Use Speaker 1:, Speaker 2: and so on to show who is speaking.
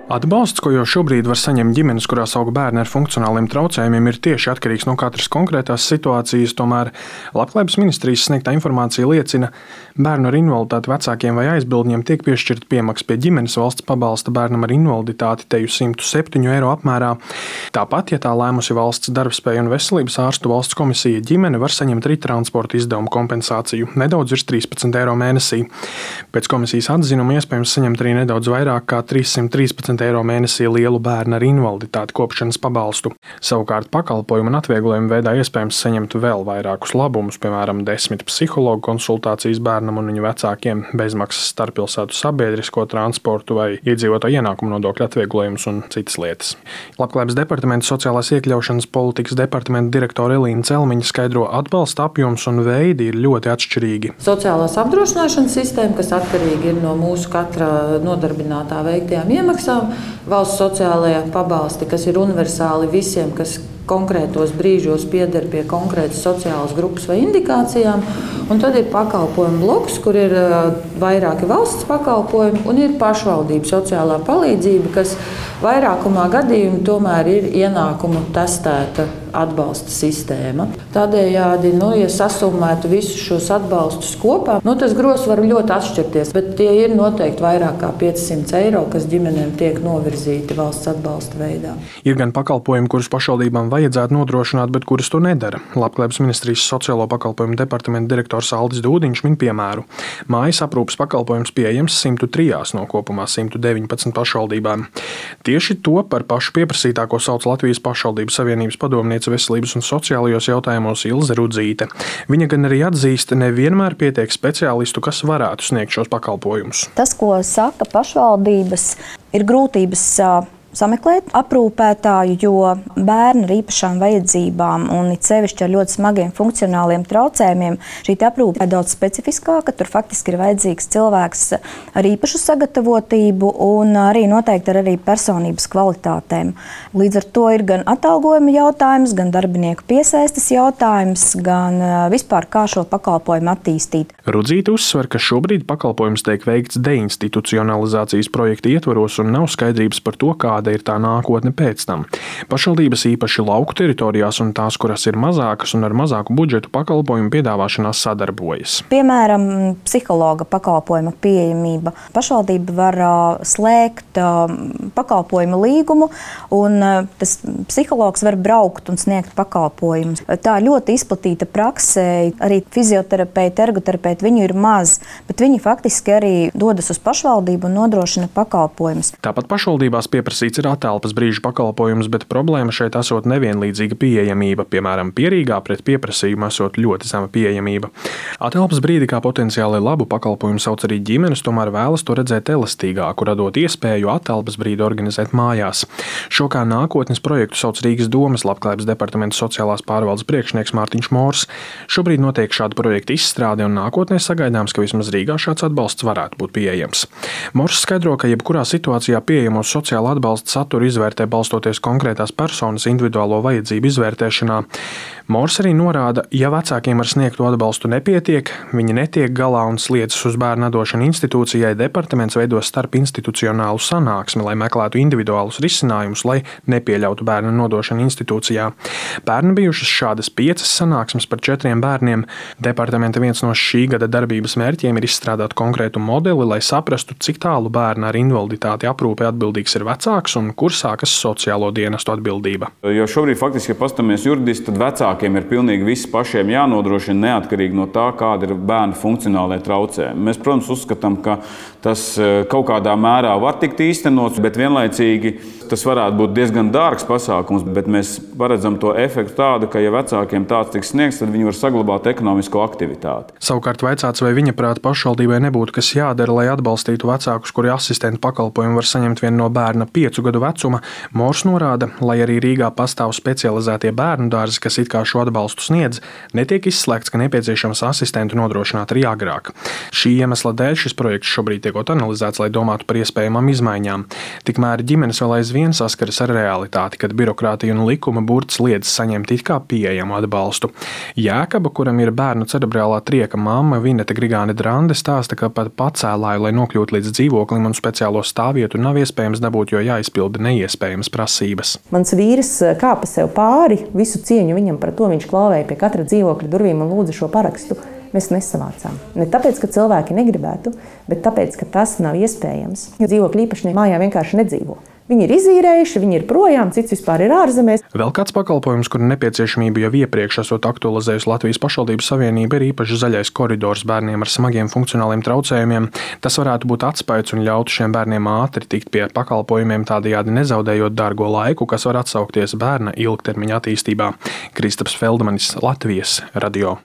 Speaker 1: Atbalsts, ko jau šobrīd var saņemt ģimenes, kurās aug bērni ar funkcionāliem traucējumiem, ir tieši atkarīgs no katras konkrētās situācijas. Tomēr Labklājības ministrijas sniegtā informācija liecina, ka bērnu ar invaliditāti vecākiem vai aizbildņiem tiek piešķirta piemaksa pie ģimenes valsts pabalsta bērnam ar invaliditāti teju 107 eiro apmērā. Tāpat, ja tā lēmusi Valsts darbspēju un veselības ārstu valsts komisija, ģimene var saņemt arī transporta izdevumu kompensāciju nedaudz virs 13 eiro mēnesī. Pēc komisijas atzinuma iespējams saņemt arī nedaudz vairāk kā 313 eiro mēnesī lielu bērnu ar invaliditāti kopšanas pabalstu. Savukārt pakalpojumu un atvieglojumu veidā iespējams saņemt vēl vairākus labumus, piemēram, 10 psihologu konsultācijas bērnam un viņu vecākiem, bezmaksas starppilsētu sabiedrisko transportu vai iedzīvotāju ienākumu nodokļu atvieglojumus un citas lietas. Labklājības departamenta sociālās iekļaušanas politikas departamenta direktore Elīna Celmiņa skaidro, atbalsta apjoms un veidi ir ļoti atšķirīgi.
Speaker 2: Sociālās apdrošināšanas sistēma, kas atkarīga ir no mūsu katra nodarbinātā veiktajām iemaksām, valsts sociālajā pabalsti, kas ir universāli visiem, kas konkrētos brīžos pieder pie konkrētas sociālas grupas vai indikācijām. Un tad ir pakalpojumu bloks, kur ir vairāki valsts pakalpojumi un ir pašvaldību sociālā palīdzība, kas vairākumā gadījumu tomēr ir ienākumu testēta atbalsta sistēma. Tādējādi, ja sasummētu visus šos atbalstus kopā, tas gros var ļoti atšķirties, bet tie ir noteikti vairāk kā 500 eiro, kas ģimenēm tiek novirzīti valsts atbalsta veidā.
Speaker 1: Ir gan pakalpojumi, kurus pašvaldībām vajadzētu nodrošināt, bet kuras to nedara. Labklājības ministrijas sociālo pakalpojumu departamenta direktors Aldis Dūdiņš min piemēru. Mājas aprūpes pakalpojums pieejams 103 no kopumā 119 pašvaldībām. Tieši to par pašu pieprasītāko sauc Latvijas pašvaldību savienības padomniece veselības un sociālajos jautājumos Ilze Rudzīte. Viņa gan arī atzīst, nevienmēr pietiek speciālistu, kas varētu sniegt šos pakalpojumus.
Speaker 3: Tas, ko saka pašvaldības, ir grūtības sameklēt aprūpētāju, jo bērni ar īpašām vajadzībām un it sevišķi ar ļoti smagiem funkcionāliem traucējumiem, šī aprūpe ir daudz specifiskāka. Tur faktiski ir vajadzīgs cilvēks ar īpašu sagatavotību un arī noteikti ar personības kvalitātēm. Līdz ar to ir gan atalgojuma jautājums, gan darbinieku piesaistes jautājums, gan vispār kā šo pakalpojumu attīstīt.
Speaker 1: Rudzīte uzsver, ka šobrīd pakalpojums tiek veikts deinstitucionalizācijas projekta ietvaros un nav skaidrības par to, kāda ir tā nākotne pēc tam. Pašvaldības īpaši lauku teritorijās un tās, kuras ir mazākas un ar mazāku budžetu pakalpojumu piedāvāšanā sadarbojas.
Speaker 3: Piemēram, psihologa pakalpojuma pieejamība. Pašvaldība var slēgt pakalpojumu līgumu un tas psihologs var braukt un sniegt pakalpojumus. Tā ļoti izplatīta praksē, arī fizioterapeiti, ergoterapeiti, viņu ir maz, bet viņi faktiski arī dodas uz pašvaldību un nodrošina pakalpojumus.
Speaker 1: Tāpat pašvaldībās pieprasīts ir atelpas brīža pakalpojums, bet problēma šeit esot nevienlīdzīga pieejamība. Piemēram, Pierīgā pret pieprasījumu esot ļoti zema pieejamība. Atelpas brīdi kā potenciāli labu pakalpojumu sauc arī ģimenes, tomēr vēlas to redzēt elastīgāku, radot iespēju atelpas brīdi organizēt mājās. Šo kā nākotnes projektu sauc Rīgas domas Labklājības departamenta sociālās pārvaldes priekšnieks Mārtiņš Mors. Šobrīd notiek šāda projekta izstrāde un nākotnē sagaidāms, ka vismaz Rīgā šāds atbalsts varētu būt pieejams. Mors skaidro, ka jebkurā situācijā pieejamos sociāla atbalsta saturu izvērtē balstoties konkrētās personas individuālo vajadzību izvērtēšanā. Mors arī norāda, ja vecākiem ar sniegto atbalstu nepietiek, viņi netiek galā un sliecas uz bērnu atdošanu institūcijai, departaments veido starpinstitucionālu sanāksmi, lai meklētu individuālus risinājumus, lai nepieļautu bērnu nodošanu institūcijā. Pērn bijušas šādas 5 sanāksmes par 4 bērniem. Departamenta viens no šī gada darbības mērķiem ir izstrādāt konkrētu modeli, lai saprastu, cik tālu bērnu ar invaliditāti aprūpē atbildīgs ir vecāks un kur sākas sociālo dienestu atbildība.
Speaker 4: Jo šobrīd faktiski, ja pastamies juridiski, tad vecākiem ir pilnīgi viss pašiem jānodrošina neatkarīgi no tā, kāda ir bērnu funkcionālajie traucējumi. Mēs, protams, uzskatām, ka tas kaut kādā mērā var tikt īstenots, bet vienlaicīgi tas varētu būt diezgan dārgs pasākums, bet mēs paredzam to efektu tādu, ka ja vecākiem tāds tiks sniegts, tad viņi var saglabāt ekonomisko aktivitāti.
Speaker 1: Savukārt vaicāts, vai viņa prāt pašvaldībai nebūtu kas jādara, lai atbalstītu vecākus, kuri asistentu pakalpojumu var saņemt vien no bērna 5 5 gadu vecuma, Mors norāda, lai arī Rīgā pastāv specializētie bērnu dārzi, kas it kā šo atbalstu sniedz, netiek izslēgts, ka nepieciešams asistentu nodrošināt arī agrāk. Šī iemesla dēļ šis projekts šobrīd tiek analizēts, lai domātu par iespējamām izmaiņām. Tikmēr ģimenes vēl aizvien saskaras ar realitāti, kad birokrātija un likuma burts liedz saņemt it kā pieejamu atbalstu. Jēkaba, kuram ir bērnu cerebrālā trieka mamma Vineta Grigāne Drande, stāsta, ka pat pacēlāju, lai nokļūtu līdz dzīvoklim un speciālo stāvvietu, nav iespējams dabūt, jo jāizpilda neiespējamas prasības.
Speaker 5: Mans vīrs kāpa sev pāri, visu cieņu viņam par to, viņš klauvēja pie katra dzīvokļa durvīm un lūdza šo parakstu. Mēs nesavācām. Ne tāpēc, ka cilvēki negribētu, bet tāpēc, ka tas nav iespējams. Jo dzīvokļu īpašnieki mājā vienkārši nedzīvo. Viņi ir izīrējuši, viņi ir projām, cits vispār ir ārzemēs.
Speaker 1: Vēl kāds pakalpojums, kuru nepieciešamību jau iepriekš esot aktualizējusi Latvijas pašvaldības savienība, ir īpaši zaļais koridors bērniem ar smagiem funkcionāliem traucējumiem. Tas varētu būt atspējas un ļautu šiem bērniem ātri tikt pie pakalpojumiem, tādējādi nezaudējot dārgo laiku, kas var atsaukties bērna ilgtermiņa attīstībā. Kristaps Feldmanis, Latvijas radio.